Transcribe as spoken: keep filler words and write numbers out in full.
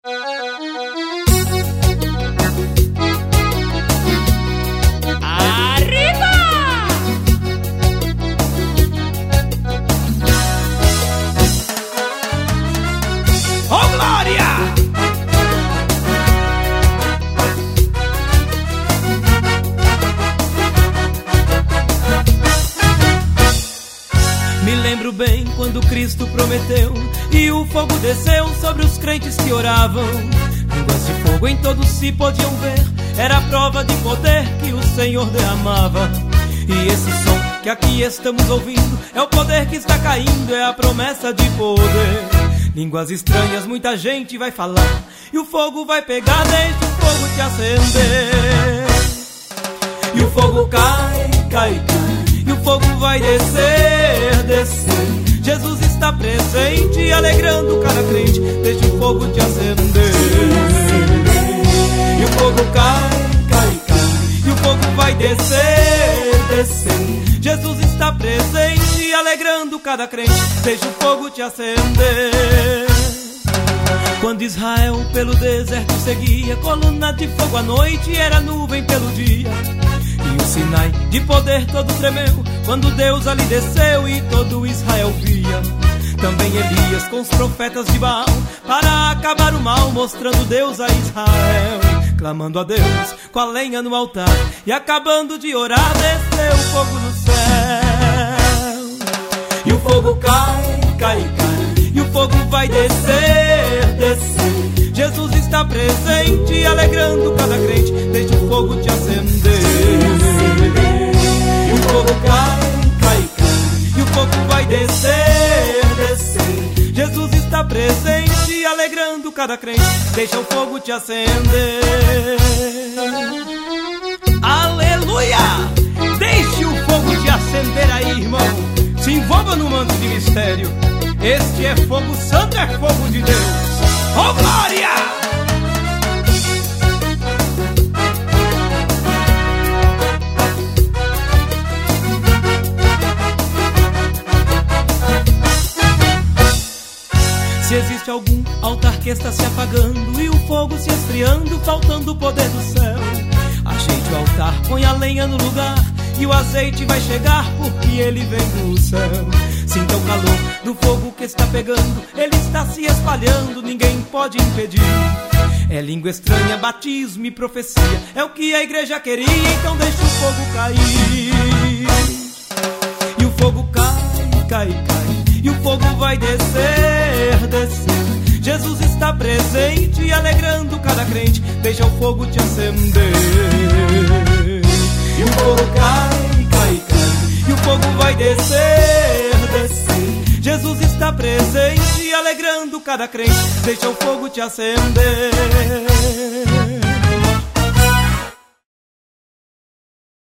Lembro bem quando Cristo prometeu e o fogo desceu sobre os crentes que oravam. Línguas de fogo em todos se podiam ver, era a prova de poder que o Senhor derramava. E esse som que aqui estamos ouvindo é o poder que está caindo, é a promessa de poder. Línguas estranhas muita gente vai falar e o fogo vai pegar, deixa o fogo te acender. E o fogo cai, cai, cai, e o fogo vai descer, descer. Jesus está presente, alegrando cada crente, deixa o fogo te acender. E o fogo cai, cai, cai, e o fogo vai descer, descer. Jesus está presente, alegrando cada crente, deixa o fogo te acender. Quando Israel pelo deserto seguia, coluna de fogo à noite era nuvem pelo dia. E o Sinai de poder todo tremeu quando Deus ali desceu e todo Israel via. Também Elias com os profetas de Baal para acabar o mal, mostrando Deus a Israel. Clamando a Deus com a lenha no altar e acabando de orar, desceu o fogo no céu. E o fogo cai, cai, cai, e o fogo vai descer, descer. Jesus está presente, alegrando cada crente, deixa o fogo te acender. E o fogo cai, cai, cai, e o fogo vai descer, descer. Jesus está presente, alegrando cada crente, deixa o fogo te acender. Aleluia! Deixe o fogo te acender aí, irmão. Se envolva no manto de mistério. Este é fogo santo, é fogo de Deus. Oh, glória! Se existe algum altar que está se apagando e o fogo se esfriando, faltando o poder do céu, ajeite o altar, põe a lenha no lugar e o azeite vai chegar, porque ele vem do céu. Sinta o calor do fogo que está pegando, ele está se espalhando, ninguém pode impedir. É língua estranha, batismo e profecia, é o que a igreja queria, então deixa o fogo cair. E o fogo cai, cai, cai, e o fogo vai descer, descer. Jesus está presente, alegrando cada crente, deixa o fogo te acender. E o fogo cai, cai, cai, e o fogo vai descer, descer. Jesus está presente, alegrando cada crente, deixa o fogo te acender.